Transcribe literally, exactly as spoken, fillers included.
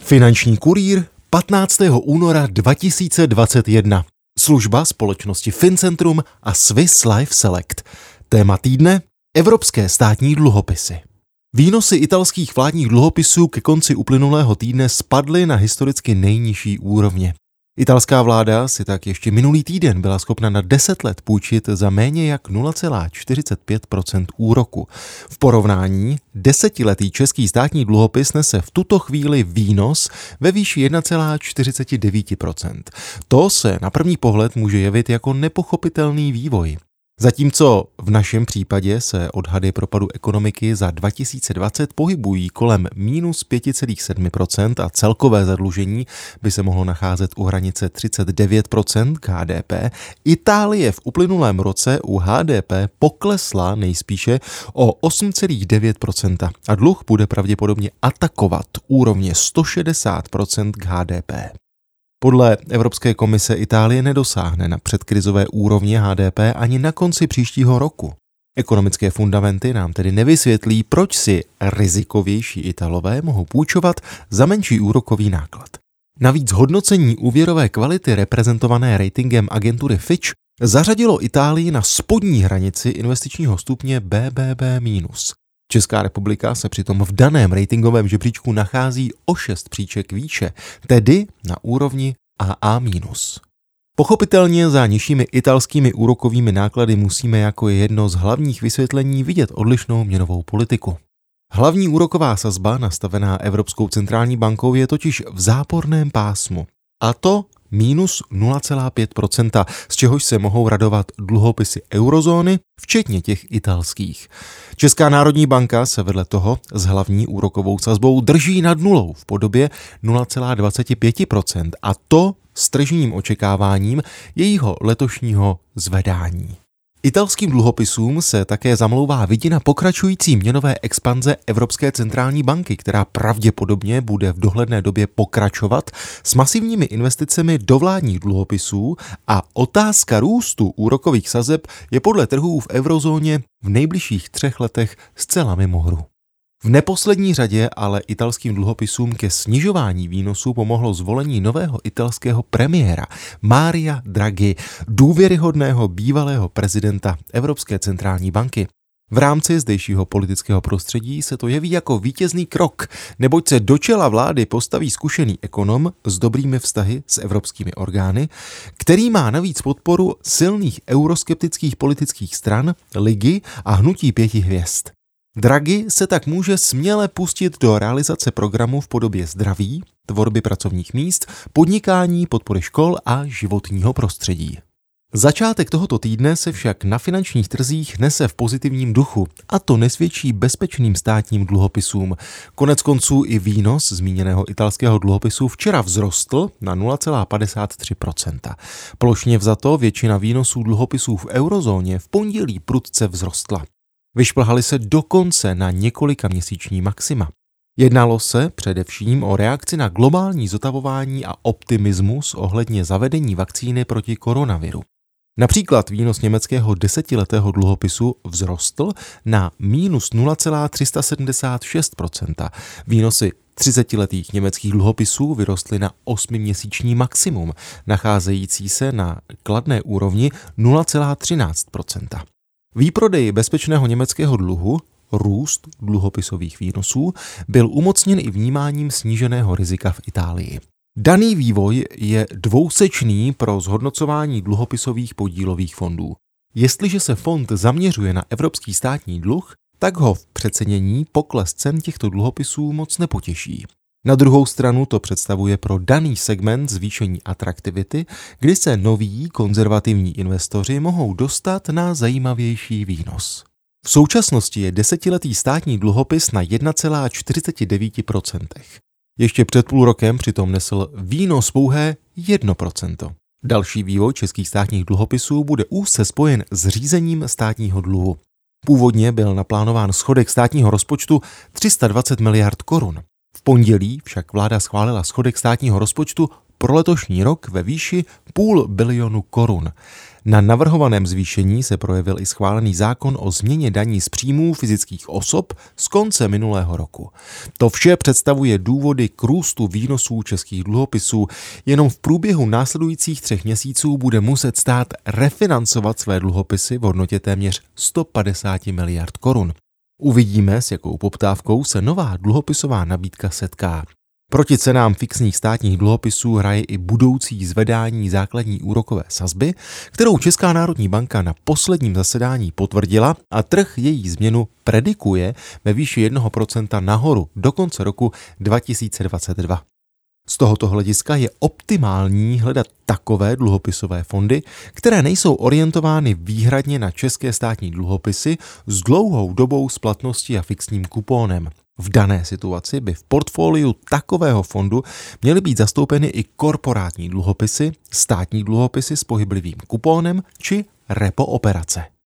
Finanční kurýr patnáctého února dva tisíce dvacet jedna. Služba společnosti Fincentrum a Swiss Life Select. Téma týdne: evropské státní dluhopisy. Výnosy italských vládních dluhopisů ke konci uplynulého týdne spadly na historicky nejnižší úrovně. Italská vláda si tak ještě minulý týden byla schopna na deset let půjčit za méně jak nula celá čtyřicet pět procenta úroku. V porovnání desetiletý český státní dluhopis nese v tuto chvíli výnos ve výši jedna celá čtyřicet devět procenta. To se na první pohled může jevit jako nepochopitelný vývoj. Zatímco v našem případě se odhady propadu ekonomiky za dva tisíce dvacet pohybují kolem minus pět celá sedm procenta a celkové zadlužení by se mohlo nacházet u hranice třicet devět procent K D P, Itálie v uplynulém roce u H D P poklesla nejspíše o osm celá devět procenta a dluh bude pravděpodobně atakovat úrovně sto šedesát procent k H D P. Podle Evropské komise Itálie nedosáhne na předkrizové úrovně H D P ani na konci příštího roku. Ekonomické fundamenty nám tedy nevysvětlí, proč si rizikovější Italové mohou půjčovat za menší úrokový náklad. Navíc hodnocení úvěrové kvality reprezentované ratingem agentury Fitch zařadilo Itálii na spodní hranici investičního stupně B B B minus. Česká republika se přitom v daném ratingovém žebříčku nachází o šest příček výše, tedy na úrovni A A minus. Pochopitelně za nižšími italskými úrokovými náklady musíme jako jedno z hlavních vysvětlení vidět odlišnou měnovou politiku. Hlavní úroková sazba nastavená Evropskou centrální bankou je totiž v záporném pásmu, a to minus nula celá pět procenta, z čehož se mohou radovat dluhopisy eurozóny, včetně těch italských. Česká národní banka se vedle toho s hlavní úrokovou sazbou drží nad nulou v podobě nula celá dvacet pět procenta, a to s tržním očekáváním jejího letošního zvedání. Italským dluhopisům se také zamlouvá vidina pokračující měnové expanze Evropské centrální banky, která pravděpodobně bude v dohledné době pokračovat s masivními investicemi do vládních dluhopisů, a otázka růstu úrokových sazeb je podle trhů v eurozóně v nejbližších třech letech zcela mimo hru. V neposlední řadě ale italským dluhopisům ke snižování výnosů pomohlo zvolení nového italského premiéra Maria Draghi, důvěryhodného bývalého prezidenta Evropské centrální banky. V rámci zdejšího politického prostředí se to jeví jako vítězný krok, neboť se do čela vlády postaví zkušený ekonom s dobrými vztahy s evropskými orgány, který má navíc podporu silných euroskeptických politických stran, ligy a hnutí pěti hvězd. Draghi se tak může směle pustit do realizace programu v podobě zdraví, tvorby pracovních míst, podnikání, podpory škol a životního prostředí. Začátek tohoto týdne se však na finančních trzích nese v pozitivním duchu, a to nesvědčí bezpečným státním dluhopisům. Konec konců i výnos zmíněného italského dluhopisu včera vzrostl na nula celá padesát tři procenta. Plošně vzato většina výnosů dluhopisů v eurozóně v pondělí prudce vzrostla. Vyšplhali se dokonce na několika měsíční maxima. Jednalo se především o reakci na globální zotavování a optimismus ohledně zavedení vakcíny proti koronaviru. Například výnos německého desetiletého dluhopisu vzrostl na minus nula celá tři sta sedmdesát šest procenta. Výnosy třicetiletých německých dluhopisů vyrostly na osmiměsíční maximum, nacházející se na kladné úrovni nula celá třináct procenta. Výprodej bezpečného německého dluhu, růst dluhopisových výnosů, byl umocněn i vnímáním sníženého rizika v Itálii. Daný vývoj je dvousečný pro zhodnocování dluhopisových podílových fondů. Jestliže se fond zaměřuje na evropský státní dluh, tak ho v přecenění pokles cen těchto dluhopisů moc nepotěší. Na druhou stranu to představuje pro daný segment zvýšení atraktivity, kdy se noví konzervativní investoři mohou dostat na zajímavější výnos. V současnosti je desetiletý státní dluhopis na jedna celá čtyřicet devět procenta. Ještě před půl rokem přitom nesl výnos pouhé jedno procento. Další vývoj českých státních dluhopisů bude úzce spojen s řízením státního dluhu. Původně byl naplánován schodek státního rozpočtu tři sta dvacet miliard korun. V pondělí však vláda schválila schodek státního rozpočtu pro letošní rok ve výši půl bilionu korun. Na navrhovaném zvýšení se projevil i schválený zákon o změně daní z příjmů fyzických osob z konce minulého roku. To vše představuje důvody k růstu výnosů českých dluhopisů. Jenom v průběhu následujících třech měsíců bude muset stát refinancovat své dluhopisy v hodnotě téměř sto padesát miliard korun. Uvidíme, s jakou poptávkou se nová dluhopisová nabídka setká. Proti cenám fixních státních dluhopisů hraje i budoucí zvedání základní úrokové sazby, kterou Česká národní banka na posledním zasedání potvrdila a trh její změnu predikuje ve výši jednoho procenta nahoru do konce roku dva tisíce dvacet dva. Z tohoto hlediska je optimální hledat takové dluhopisové fondy, které nejsou orientovány výhradně na české státní dluhopisy s dlouhou dobou splatnosti a fixním kupónem. V dané situaci by v portfoliu takového fondu měly být zastoupeny i korporátní dluhopisy, státní dluhopisy s pohyblivým kupónem či repo operace.